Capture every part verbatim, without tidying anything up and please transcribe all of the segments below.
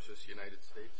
versus United States.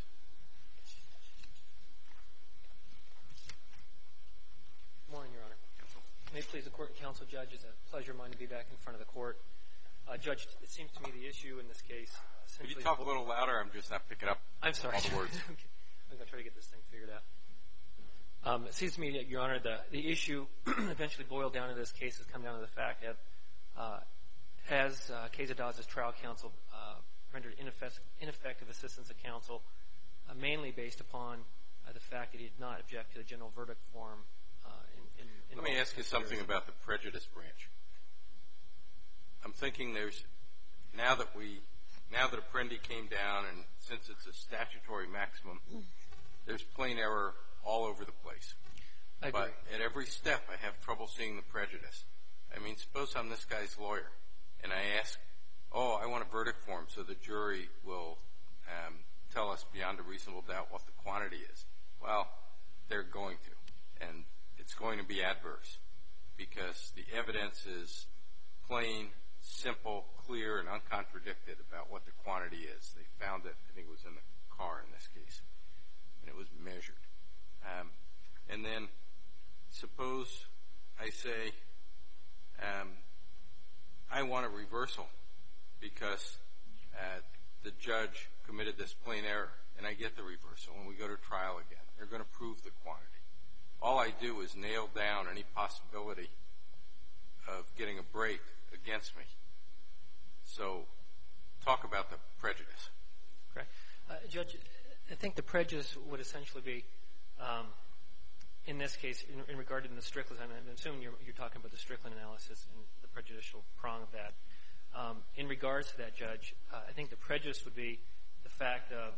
Good morning, Your Honor. May it please the Court and Counsel, Judge, it's a pleasure of mine to be back in front of the Court. Uh, Judge, it seems to me the issue in this case essentially... Could you talk a little louder? I'm just not picking up I'm sorry. all the words. Okay. I'm going to try to get this thing figured out. Um, it seems to me, Your Honor, the, the issue eventually boiled down in this case has come down to the fact that uh, has uh, Quezadaz's trial counsel uh, rendered ineffective, ineffective assistance of counsel, uh, mainly based upon uh, the fact that he did not object to the general verdict form. Uh, in, in, in Let me ask you something about the prejudice branch. I'm thinking there's, now that we, now that Apprendi came down, and since it's a statutory maximum, there's plain error all over the place. I agree. But at every step, I have trouble seeing the prejudice. I mean, suppose I'm this guy's lawyer, and I ask, oh, I want a verdict form so the jury will um, tell us beyond a reasonable doubt what the quantity is. Well, they're going to, and it's going to be adverse because the evidence is plain, simple, clear, and uncontradicted about what the quantity is. They found it, I think it was in the car in this case, and it was measured. Um, and then suppose I say, um, I want a reversal because uh, the judge committed this plain error, and I get the reversal, and we go to trial again. They're going to prove the quantity. All I do is nail down any possibility of getting a break against me. So talk about the prejudice. Correct. Uh, Judge, I think the prejudice would essentially be, um, in this case, in, in regard to the Strickland, I'm assuming you're, you're talking about the Strickland analysis and the prejudicial prong of that. Um, in regards to that, Judge, uh, I think the prejudice would be the fact of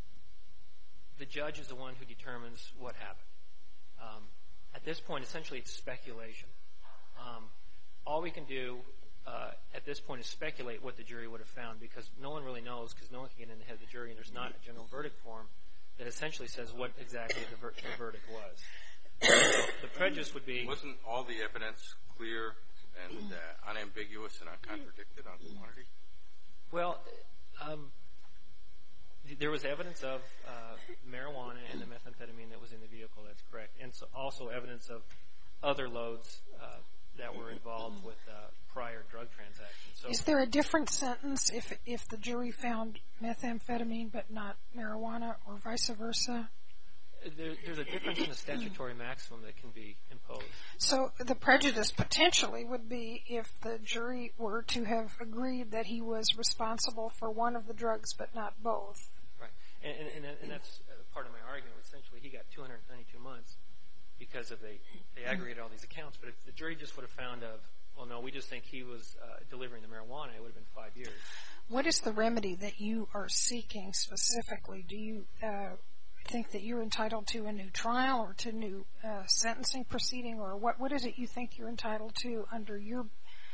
the judge is the one who determines what happened. Um, at this point, essentially, it's speculation. Um, all we can do uh, at this point is speculate what the jury would have found because no one really knows because no one can get in the head of the jury and there's not a general verdict form that essentially says what exactly the, ver- the verdict was. So the prejudice would be... Wasn't all the evidence clear and uh, unambiguous and uncontradicted on quantity? Well, um, there was evidence of uh, marijuana and the methamphetamine that was in the vehicle, that's correct, and so also evidence of other loads uh, that were involved with uh, prior drug transactions. So is there a different sentence if if the jury found methamphetamine but not marijuana or vice versa? There, there's a difference in the statutory maximum that can be imposed. So the prejudice potentially would be if the jury were to have agreed that he was responsible for one of the drugs but not both. Right. And, and, and that's part of my argument. Essentially, he got two hundred ninety-two months because of they, they aggregated all these accounts. But if the jury just would have found of, well, no, we just think he was uh, delivering the marijuana, it would have been five years. What is the remedy that you are seeking specifically? Do you uh, think that you're entitled to a new trial or to a new uh, sentencing proceeding, or what, what is it you think you're entitled to under your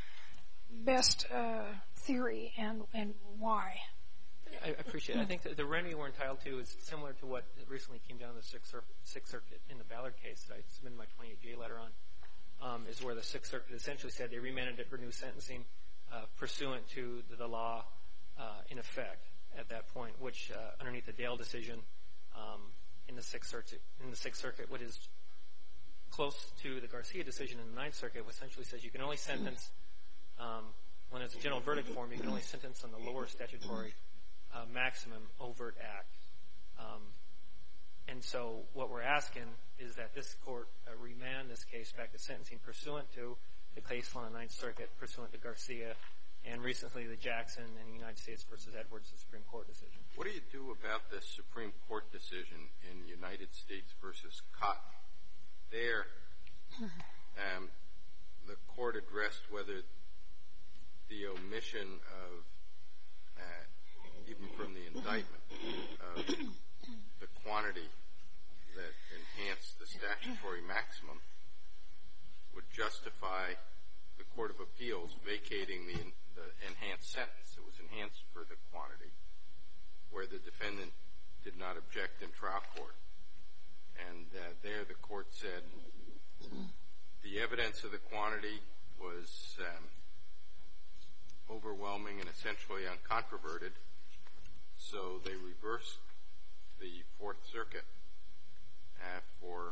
best uh, theory, and, and why? I appreciate it. I think that the remedy we're entitled to is similar to what recently came down the Sixth Circuit, Sixth Circuit in the Ballard case that I submitted my twenty-eight J letter on, um, is where the Sixth Circuit essentially said they remanded it for new sentencing uh, pursuant to the, the law uh, in effect at that point, which uh, underneath the Dale decision um, in the Sixth Circuit, in the Sixth Circuit, what is close to the Garcia decision in the Ninth Circuit, essentially says you can only sentence um, when it's a general verdict form. You can only sentence on the lower statutory Uh, maximum overt act. Um, and so what we're asking is that this court uh, remand this case back to sentencing pursuant to the case law in the Ninth Circuit, pursuant to Garcia, and recently the Jackson and United States versus Edwards Supreme Court decision. What do you do about this Supreme Court decision in United States versus Cotton? There, um, the court addressed whether the omission of uh, even from the indictment, of the quantity that enhanced the statutory maximum would justify the Court of Appeals vacating the, the enhanced sentence. It was enhanced for the quantity, where the defendant did not object in trial court. And uh, there the court said the evidence of the quantity was um, overwhelming and essentially uncontroverted, So they reversed the Fourth Circuit uh, for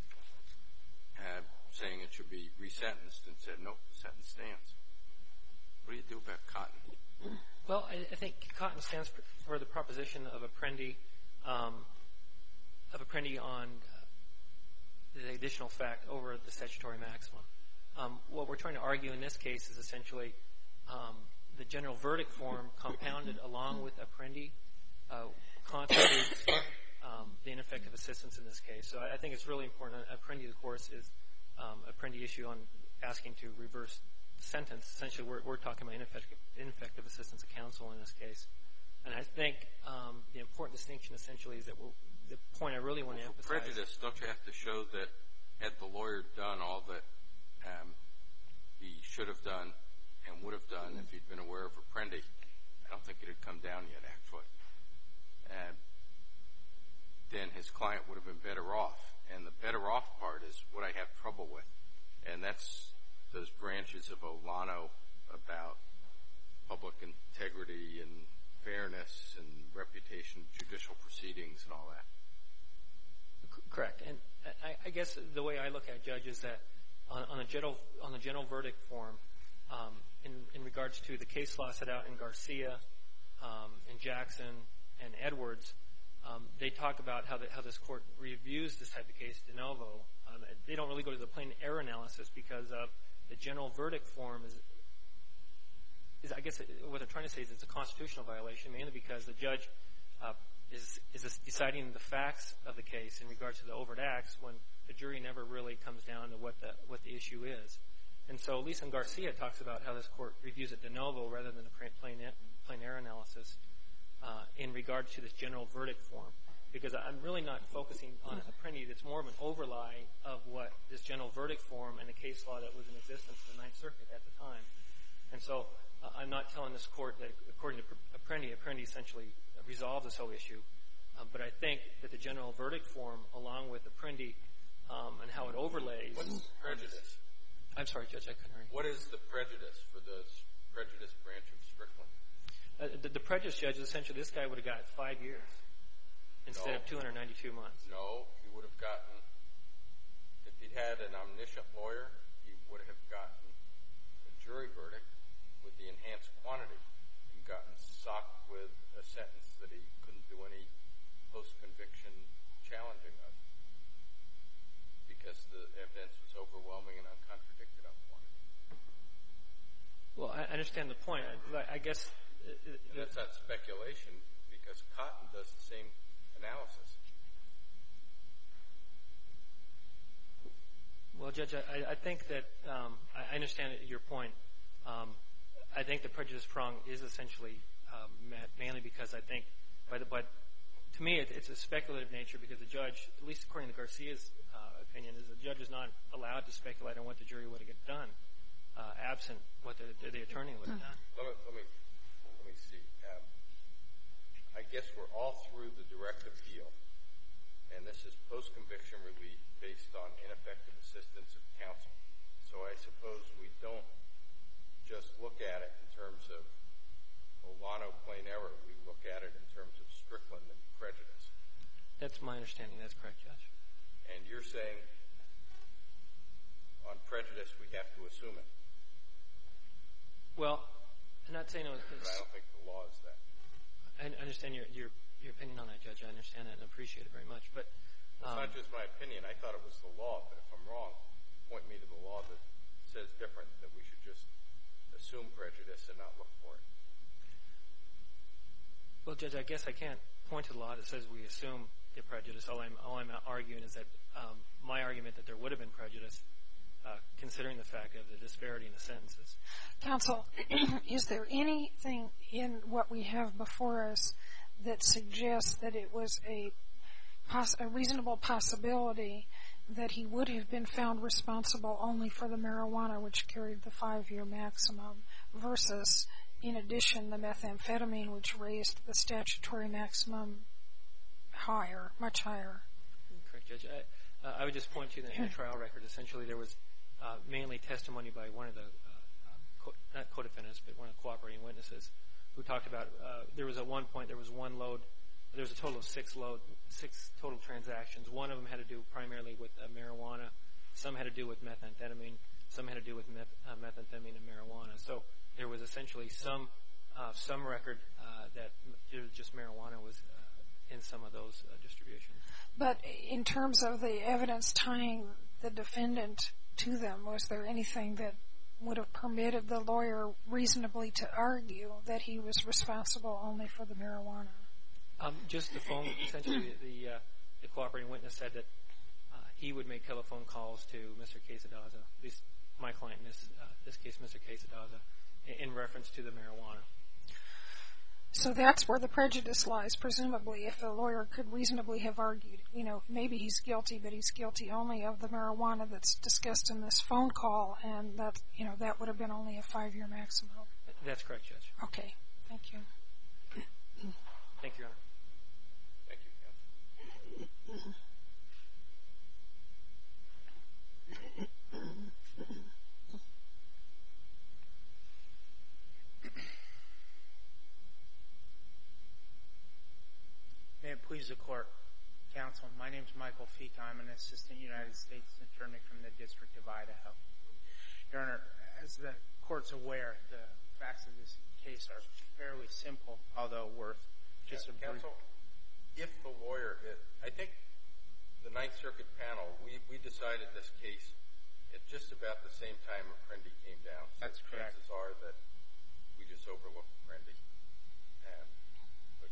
uh, saying it should be resentenced and said, nope, the sentence stands. What do you do about Cotton? Well, I, I think Cotton stands for the proposition of Apprendi, um, of Apprendi on uh, the additional fact over the statutory maximum. Um, what we're trying to argue in this case is essentially um, the general verdict form compounded along with Apprendi uh, constitutes um, the ineffective assistance in this case. So I, I think it's really important. Apprendi, of course, is um, Apprendi issue on asking to reverse the sentence. Essentially, we're, we're talking about ineffective, ineffective assistance of counsel in this case. And I think um, the important distinction essentially is that we're, the point I really want to well, for emphasize. Prejudice, don't you have to show that had the lawyer done all that um, he should have done and would have done if he'd been aware of Apprendi? I don't think it had come down yet, actually. And then his client would have been better off. And the better off part is what I have trouble with. And that's those branches of Olano about public integrity and fairness and reputation, judicial proceedings and all that. Correct. And I, I guess the way I look at it, Judge, is that on, on, a general, on the general verdict form, um, in, in regards to the case law set out in Garcia, um, in Jackson, and Edwards, um, they talk about how, the, how this court reviews this type of case de novo. Um, they don't really go to the plain error analysis because of the general verdict form is, is I guess it, what they're trying to say is it's a constitutional violation, mainly because the judge uh, is, is deciding the facts of the case in regards to the overt acts when the jury never really comes down to what the, what the issue is. And so Lisa Garcia talks about how this court reviews it de novo rather than a plain, plain error analysis uh, in regards to this general verdict form. Because I'm really not focusing on Apprendi. It's more of an overlay of what this general verdict form and the case law that was in existence in the Ninth Circuit at the time. And so uh, I'm not telling this court that according to Apprendi, Apprendi essentially resolved this whole issue. Um, but I think that the general verdict form, along with Apprendi um, and how it overlays. What's the prejudice? I'm sorry, Judge, I couldn't hear you. What is the prejudice for the prejudice branch of Strickland? Uh, the, the prejudice, Judge, is essentially this guy would have got five years instead no. of two hundred ninety-two months. No, he would have gotten, if he'd had an omniscient lawyer, he would have gotten a jury verdict with the enhanced quantity and gotten socked with a sentence that he couldn't do any post-conviction challenging of because the evidence was overwhelming and uncontradicted on quantity. Well, I understand the point. I, I guess... Uh, and that's not speculation because Cotton does the same analysis. Well, Judge, I, I think that um, I understand your point. Um, I think the prejudice prong is essentially um, met mainly because I think, by the, but to me, it, it's a speculative nature because the judge, at least according to Garcia's uh, opinion, is the judge is not allowed to speculate on what the jury would have done, uh, absent what the, the, the attorney would have done. Let me, let me, let me see. Um, I guess we're all through the direct appeal, and this is post-conviction relief based on ineffective assistance of counsel. So I suppose we don't just look at it in terms of Olano plain error. We look at it in terms of Strickland and prejudice. That's my understanding. That's correct, Judge. And you're saying on prejudice we have to assume it. Well, I'm not saying it was... But I don't think the law is that. I understand your, your your opinion on that, Judge. I understand that and appreciate it very much. But um, it's not just my opinion. I thought it was the law, but if I'm wrong, point me to the law that says different, that we should just assume prejudice and not look for it. Well, Judge, I guess I can't point to the law that says we assume the prejudice. All I'm all I'm arguing is that um, my argument that there would have been prejudice, uh, considering the fact of the disparity in the sentences. Counsel, is there anything in what we have before us that suggests that it was a, poss- a reasonable possibility that he would have been found responsible only for the marijuana, which carried the five-year maximum, versus, in addition, the methamphetamine, which raised the statutory maximum higher, much higher? Correct, Judge. I, uh, I would just point to the, in the trial record. Essentially, there was uh, mainly testimony by one of the, uh, co- not co-defendants, but one of the cooperating witnesses, who talked about uh, there was at one point there was one load. There was a total of six load, six total transactions. One of them had to do primarily with uh, marijuana. Some had to do with methamphetamine. Some had to do with meth, uh, methamphetamine and marijuana. So there was essentially some uh, some record uh, that m- just marijuana was uh, in some of those uh, distributions. But in terms of the evidence tying the defendant to them, was there anything that would have permitted the lawyer reasonably to argue that he was responsible only for the marijuana? Um, just the phone. Essentially, the uh, the cooperating witness said that uh, he would make telephone calls to Mister Quesadaza, at least my client in this uh, this case, Mister Quesadaza, in, in reference to the marijuana. So that's where the prejudice lies, presumably, if the lawyer could reasonably have argued, you know, maybe he's guilty, but he's guilty only of the marijuana that's discussed in this phone call, and that, you know, that would have been only a five-year maximum. That's correct, Judge. Okay. Thank you. Thank you, Your Honor. Thank you, counsel. May it please the Court, Counsel, my name is Michael Fika. I'm an Assistant United States Attorney from the District of Idaho. Your Honor, as the Court's aware, the facts of this case are fairly simple, although worth just a brief... Counsel, if the lawyer, I think the Ninth Circuit panel, we, we decided this case at just about the same time Apprendi came down. That's so correct. Chances are that we just overlooked Apprendi. And the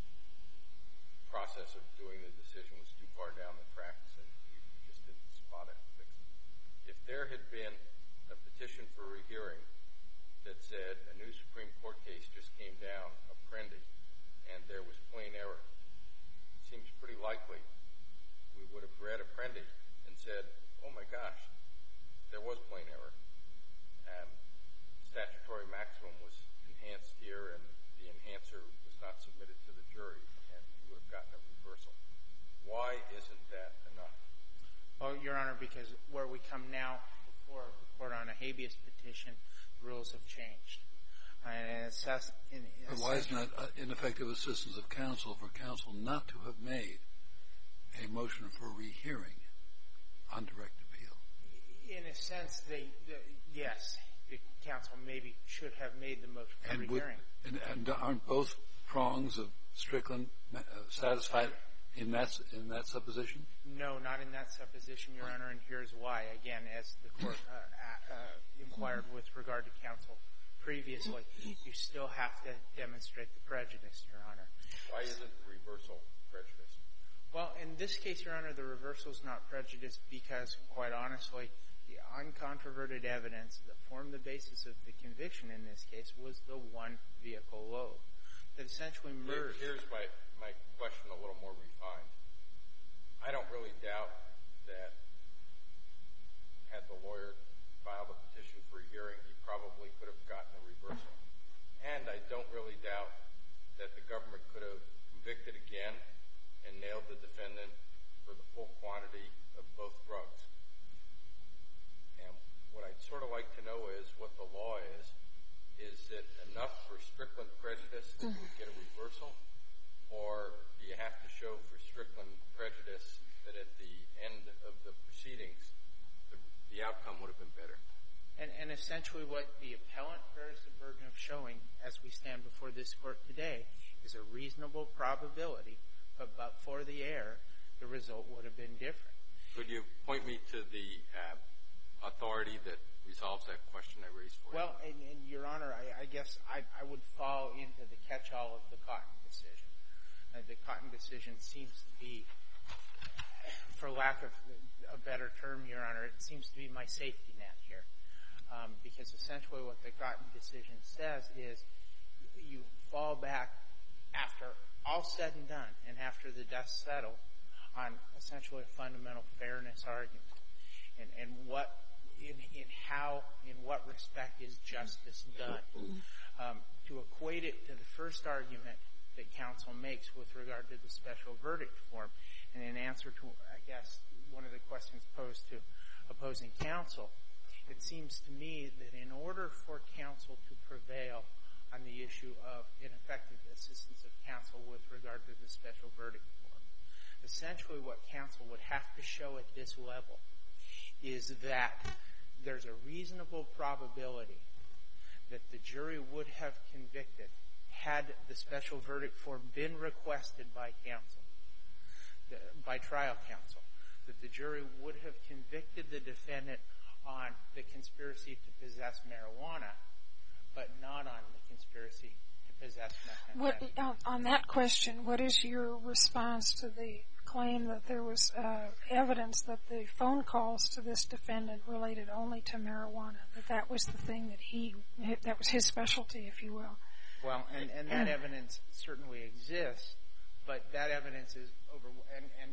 process of doing the decision was too far down the tracks, and we just didn't spot it and fix it. If there had been a petition for rehearing that said a new Supreme Court case just came down, Apprendi, and there was plain error, it seems pretty likely we would have read Apprendi and said, oh my gosh, there was plain error. Um, statutory maximum was enhanced here, and the enhancer was not submitted to the jury, and we would have gotten a reversal. Why isn't that enough? Well, Your Honor, because where we come now before the Court on a habeas petition, the rules have changed. And assess, in, in but why isn't that uh, ineffective assistance of counsel for counsel not to have made a motion for rehearing on direct appeal? In a sense, they, the, yes, the counsel maybe should have made the motion for And, would, rehearing. and, and aren't both prongs of Strickland uh, satisfied in that in that supposition? No, not in that supposition, Your Honor, and here's why. Again, as the Court uh, uh, inquired with regard to counsel previously, you still have to demonstrate the prejudice, Your Honor. Why isn't the reversal prejudice? Well, in this case, Your Honor, the reversal is not prejudiced because, quite honestly, the uncontroverted evidence that formed the basis of the conviction in this case was the one vehicle load that essentially merged. Here's my, my question a little more refined. I don't really doubt that had the lawyer filed a petition for a hearing, he probably could have gotten a reversal. And I don't really doubt that the government could have convicted again and nailed the defendant for the full quantity of both drugs. And what I'd sort of like to know is what the law is. Is it enough for Strickland prejudice that you get a reversal? Or do you have to show for Strickland prejudice that at the end of the proceedings, the, the outcome would have been better? And, and essentially what the appellant bears the burden of showing as we stand before this Court today is a reasonable probability, but, but for the error, the result would have been different. Could you point me to the uh, authority that resolves that question I raised for you? Well, and, and Your Honor, I, I guess I, I would fall into the catch-all of the Cotton decision. Uh, the Cotton decision seems to be, for lack of a better term, Your Honor, it seems to be my safety net here. Um, because essentially what the Cotton decision says is you fall back after all said and done and after the dust settled on essentially a fundamental fairness argument. And, and what, in, in how, in what respect is justice done? Um, to equate it to the first argument that counsel makes with regard to the special verdict form, and in answer to, I guess, one of the questions posed to opposing counsel, it seems to me that in order for counsel to prevail on the issue of ineffective assistance of counsel with regard to the special verdict form. Essentially, what counsel would have to show at this level is that there's a reasonable probability that the jury would have convicted had the special verdict form been requested by counsel, by trial counsel, that the jury would have convicted the defendant on the conspiracy to possess marijuana, but not on the conspiracy to possess methamphetamine. What, uh, on that question, what is your response to the claim that there was uh, evidence that the phone calls to this defendant related only to marijuana, that that was the thing that he, that was his specialty, if you will? Well, and, and that evidence certainly exists, but that evidence is over, and, and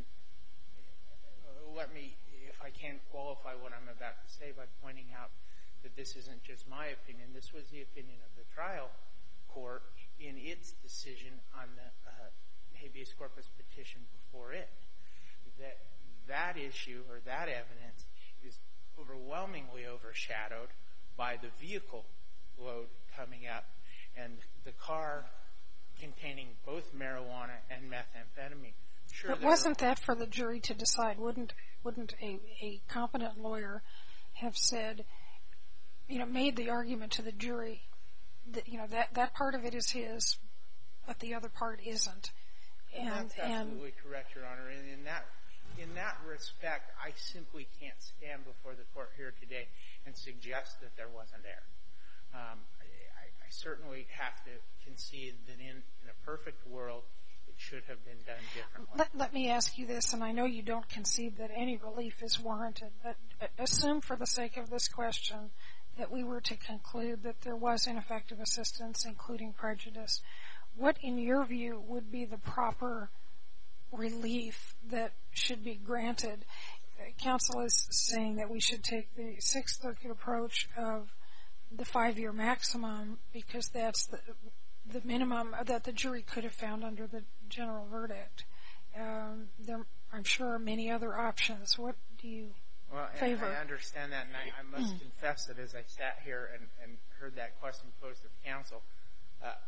let me, if I can, qualify what I'm about to say by pointing out that this isn't just my opinion. This was the opinion of the trial court in its decision on the uh, habeas corpus petition before it. That that issue or that evidence is overwhelmingly overshadowed by the vehicle load coming up and the car containing both marijuana and methamphetamine. Sure, but wasn't that for the jury to decide? Wouldn't wouldn't a, a competent lawyer have said, you know, made the argument to the jury that, you know, that, that part of it is his, but the other part isn't? And, and that's absolutely and, correct, Your Honor. And in that in that respect, I simply can't stand before the court here today and suggest that there wasn't error. Um, I, I certainly have to concede that in, in a perfect world, it should have been done differently. Let, let me ask you this, and I know you don't concede that any relief is warranted, but assume for the sake of this question that we were to conclude that there was ineffective assistance, including prejudice. What, in your view, would be the proper relief that should be granted? Counsel is saying that we should take the Sixth Circuit approach of the five-year maximum because that's the the minimum that the jury could have found under the general verdict. Um, there, I'm sure, are many other options. What do you well, favor? I understand that, and I, I must mm. confess that as I sat here and, and heard that question posed of counsel, uh,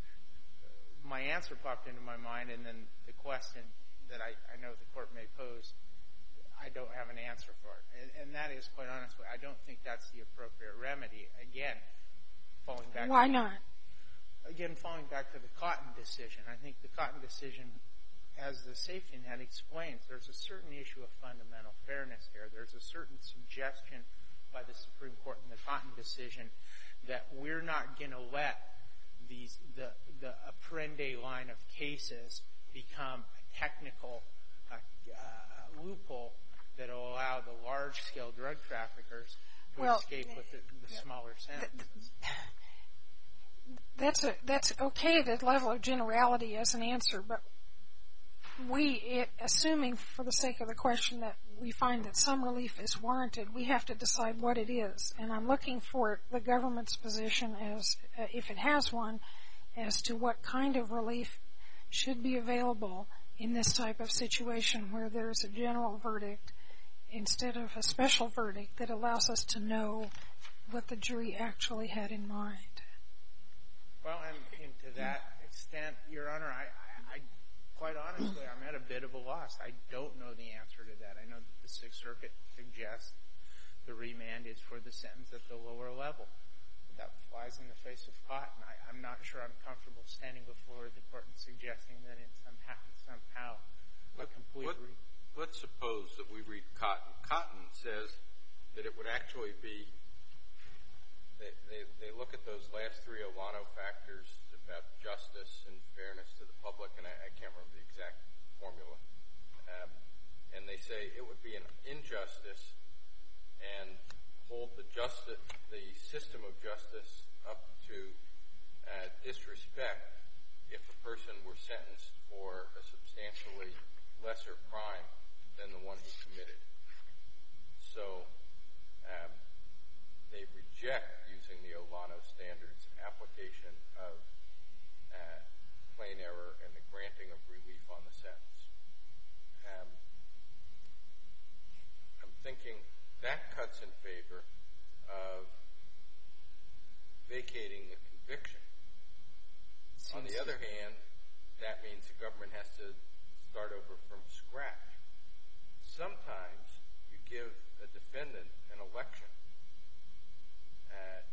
my answer popped into my mind, and then the question that I, I know the court may pose, I don't have an answer for it. And, and that is, quite honestly, I don't think that's the appropriate remedy. Again, falling back... Why not? Again, falling back to the Cotton decision, I think the Cotton decision, as the safety net explains, there's a certain issue of fundamental fairness here. There's a certain suggestion by the Supreme Court in the Cotton decision that we're not going to let these the the Apprende line of cases become a technical uh, uh, loophole that will allow the large-scale drug traffickers to well, escape with the, the yeah. smaller sentences. That's a, that's okay at a level of generality as an answer, but we, it, assuming for the sake of the question that we find that some relief is warranted, we have to decide what it is. And I'm looking for the government's position as, uh, if it has one, as to what kind of relief should be available in this type of situation where there's a general verdict instead of a special verdict that allows us to know what the jury actually had in mind. Well, and, and to that extent, Your Honor, I, I, I, quite honestly, I'm at a bit of a loss. I don't know the answer to that. I know that the Sixth Circuit suggests the remand is for the sentence at the lower level. That flies in the face of Cotton. I, I'm not sure I'm comfortable standing before the court and suggesting that in somehow, somehow a complete... Let, re- let's suppose that we read Cotton. Cotton says that it would actually be... They, they, they look at those last three Olano factors about justice and fairness to the public, and I, I can't remember the exact formula. Um, and they say it would be an injustice and hold the justice, the system of justice up to uh, disrespect if a person were sentenced for a substantially lesser crime than the one he committed. So um, they reject using the Olano standards application of uh, plain error and the granting of relief on the sentence. Um, I'm thinking that cuts in favor of vacating the conviction On the other hand, that means the government has to start over from scratch. Sometimes you give a defendant an election. Uh,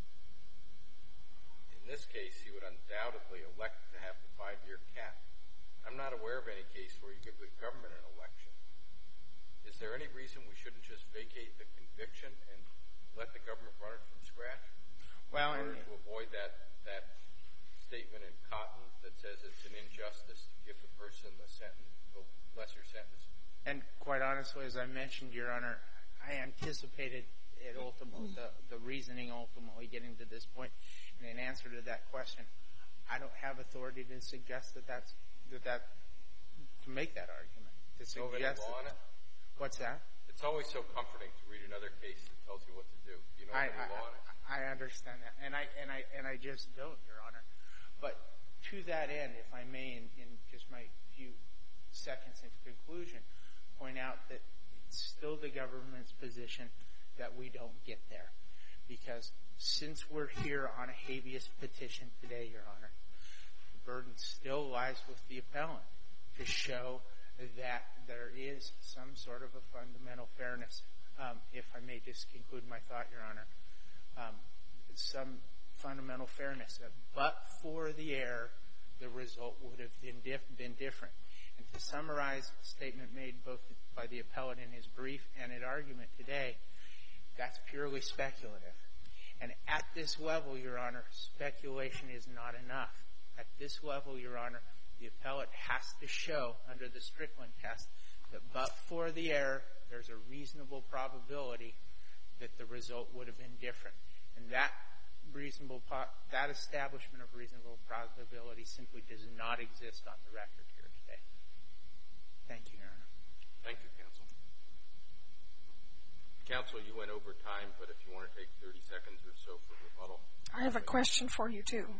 in this case, he would undoubtedly elect to have the five-year cap. I'm not aware of any case where you give the government an election. Is there any reason we shouldn't just vacate the conviction and let the government run it from scratch? Well, in order and, to avoid that, that statement in Cotton that says it's an injustice to give the person the sentence, the lesser sentence. and quite honestly, as I mentioned, Your Honor, I anticipated it ultimately, the, the reasoning ultimately getting to this point. And in answer to that question, I don't have authority to suggest that that's, that that, to make that argument. To Do you know of any suggest law on it? What's that? It's always so comforting to read another case that tells you what to do. Do you know of I, any I, law on it? I understand that, and I and I and I just don't, Your Honor. But to that end, if I may, in, in just my few seconds in conclusion, point out that it's still the government's position that we don't get there, because since we're here on a habeas petition today, Your Honor, the burden still lies with the appellant to show that there is some sort of a fundamental fairness. Um, if I may just conclude my thought, Your Honor, um, some fundamental fairness. But for the error, the result would have been, dif- been different. And to summarize the statement made both by the appellant in his brief and in argument today, that's purely speculative. And at this level, Your Honor, speculation is not enough. At this level, Your Honor, the appellant has to show under the Strickland test that but for the error, there's a reasonable probability that the result would have been different. And that reasonable, that establishment of reasonable probability simply does not exist on the record here today. Thank you, Your Honor. Thank you, counsel. Counsel, you went over time, but if you want to take thirty seconds or so for rebuttal. I have a question for you, too.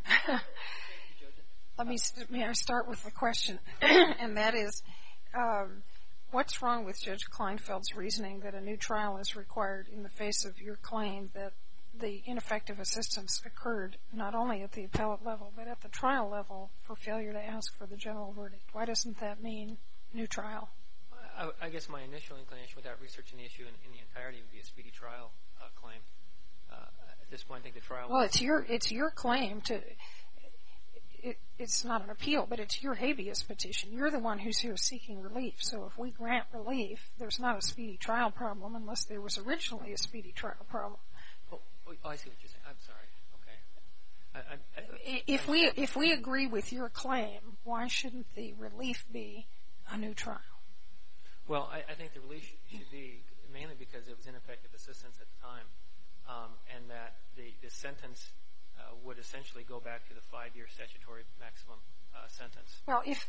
Let me, may I start with the question? And that is, um, what's wrong with Judge Kleinfeld's reasoning that a new trial is required in the face of your claim that the ineffective assistance occurred not only at the appellate level, but at the trial level for failure to ask for the general verdict? Why doesn't that mean new trial? I, I guess my initial inclination without researching the issue in, in the entirety would be a speedy trial uh, claim. Uh, at this point, I think the trial... Well, it's your, it's your claim to... It, it's not an appeal, but it's your habeas petition. You're the one who's here seeking relief. So if we grant relief, there's not a speedy trial problem unless there was originally a speedy trial problem. Oh, oh I see what you're saying. I'm sorry. Okay. I, I, I, if we if we agree with your claim, why shouldn't the relief be a new trial? Well, I, I think the relief should be mainly because it was ineffective assistance at the time, um, and that the, the sentence uh, would essentially go back to the five-year statutory maximum uh, sentence. Well, if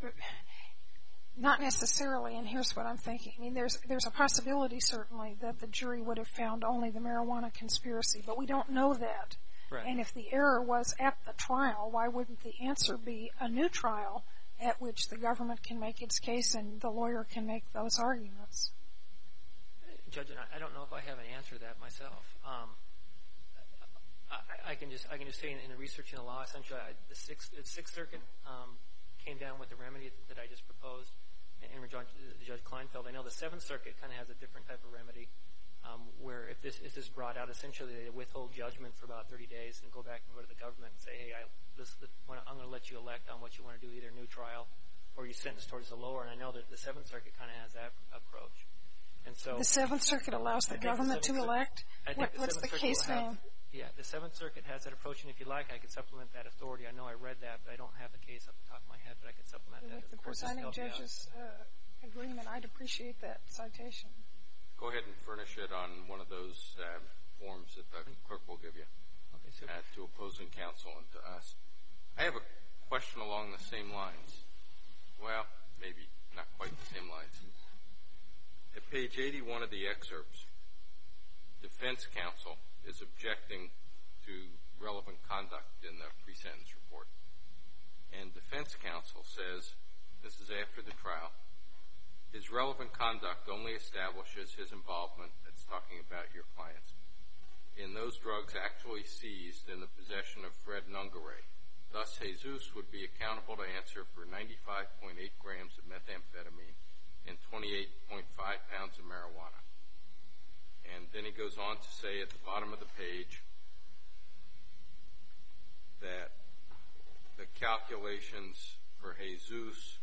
not necessarily, and here's what I'm thinking. I mean, there's there's a possibility certainly that the jury would have found only the marijuana conspiracy, but we don't know that. Right. And if the error was at the trial, why wouldn't the answer be a new trial at which the government can make its case and the lawyer can make those arguments? Judge, I don't know if I have an answer to that myself. Um, I, I can just I can just say in, in researching the law, essentially, I, the Sixth, the Sixth Circuit um, came down with the remedy that I just proposed in regard to Judge Kleinfeld. I know the Seventh Circuit kind of has a different type of remedy, um, where if this if this brought out, essentially they withhold judgment for about thirty days and go back and go to the government and say, hey, I, this, this, I'm going to let you elect on what you want to do, either new trial or you sentence towards the lower. And I know that the Seventh Circuit kind of has that approach. And so the Seventh Circuit allows the government to elect? What, what's the case name? Yeah, the Seventh Circuit has that approach, and if you like, I could supplement that authority. I know I read that, but I don't have the case off the top of my head, but I could supplement that. With the presiding judge's uh, agreement, I'd appreciate that citation. Go ahead and furnish it on one of those uh, forms that the clerk will give you okay, so uh, to opposing counsel and to us. I have a question along the same lines. Well, maybe not quite the same lines. At page eighty-one of the excerpts, defense counsel is objecting to relevant conduct in the pre-sentence report. And defense counsel says, this is after the trial, his relevant conduct only establishes his involvement, that's talking about your clients, in those drugs actually seized in the possession of Fred Nungaray. Thus, Jesus would be accountable to answer for ninety-five point eight grams of methamphetamine and twenty-eight point five pounds of marijuana. And then he goes on to say at the bottom of the page that the calculations for Jesus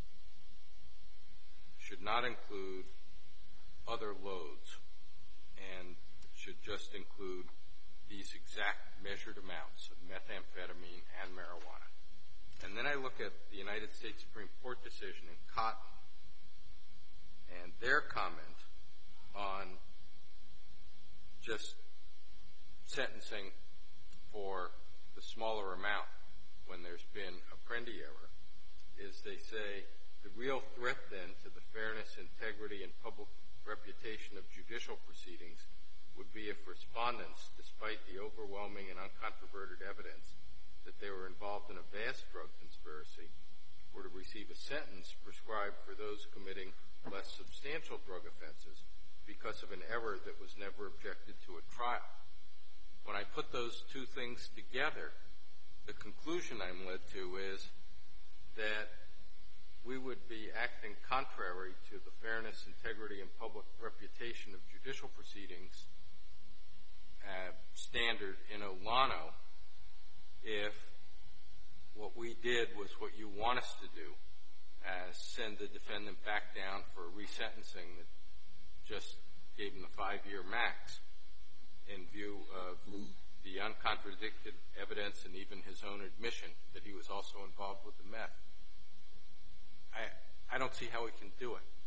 should not include other loads and should just include these exact measured amounts of methamphetamine and marijuana. And then I look at the United States Supreme Court decision in Cotton and their comment on just sentencing for the smaller amount when there's been Apprendi error is they say the real threat then to the fairness, integrity, and public reputation of judicial proceedings would be if respondents, despite the overwhelming and uncontroverted evidence that they were involved in a vast drug conspiracy, were to receive a sentence prescribed for those committing less substantial drug offenses because of an error that was never objected to at trial. When I put those two things together, the conclusion I'm led to is that we would be acting contrary to the fairness, integrity, and public reputation of judicial proceedings uh, standard in Olano if what we did was what you want us to do, uh, send the defendant back down for a resentencing that just gave him the five-year max in view of the uncontradicted evidence and even his own admission that he was also involved with the meth. I, I don't see how we can do it.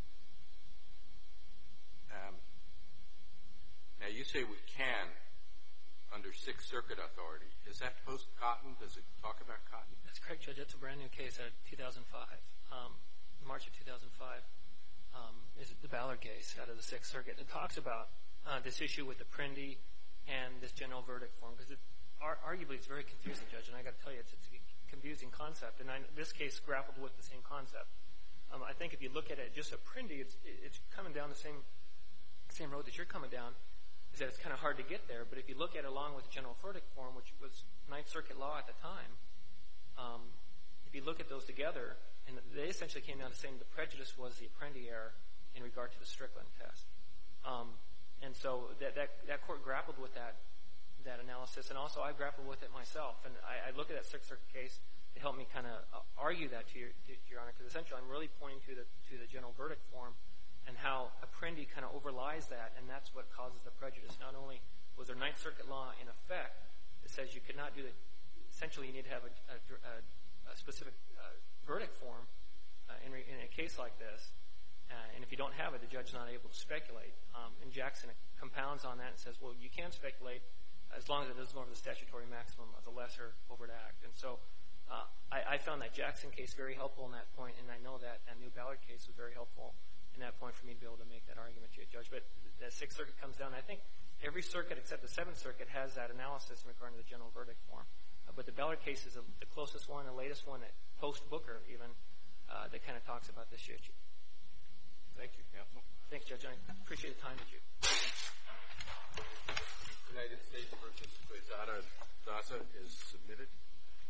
Um, now, you say we can under Sixth Circuit authority. Is that post-Cotton? Does it talk about Cotton? That's correct, Judge. That's a brand new case out of two thousand five. Um, March of two thousand five um, is the Ballard case out of the Sixth Circuit. It talks about uh, this issue with Apprendi and this general verdict form because it, ar- arguably it's very confusing, Judge, and I got to tell you, it's, it's a confusing concept. And I, this case grappled with the same concept. Um, I think if you look at it, just Apprendi, it's, it's coming down the same same road that you're coming down, is that it's kind of hard to get there. But if you look at it along with the general verdict form, which was Ninth Circuit law at the time, um, if you look at those together, and they essentially came down to saying the prejudice was the Apprendi error in regard to the Strickland test. Um, and so that, that, that court grappled with that that analysis, and also I grappled with it myself. And I, I look at that Sixth Circuit case to help me kind of uh, argue that to your, to, to your Honor, because essentially I'm really pointing to the to the general verdict form and how Apprendi kind of overlies that, and that's what causes the prejudice. Not only was there Ninth Circuit law in effect that says you could not do it, essentially you need to have a, a, a specific uh, verdict form uh, in, re, in a case like this, uh, and if you don't have it, the judge is not able to speculate. Um, and Jackson compounds on that and says, well, you can speculate as long as it doesn't go over the statutory maximum of the lesser overt act. And so uh, I, I found that Jackson case very helpful in that point, and I know that that new Ballard case was very helpful in that point for me to be able to make that argument to you, Judge. But the Sixth Circuit comes down. I think every circuit except the Seventh Circuit has that analysis in regard to the general verdict form. Uh, but the Ballard case is a, the closest one, the latest one, post-Booker even, uh, that kind of talks about this issue. Thank you, counsel. Thanks, Judge. I appreciate the time that you. United States versus Quezada Daza is submitted.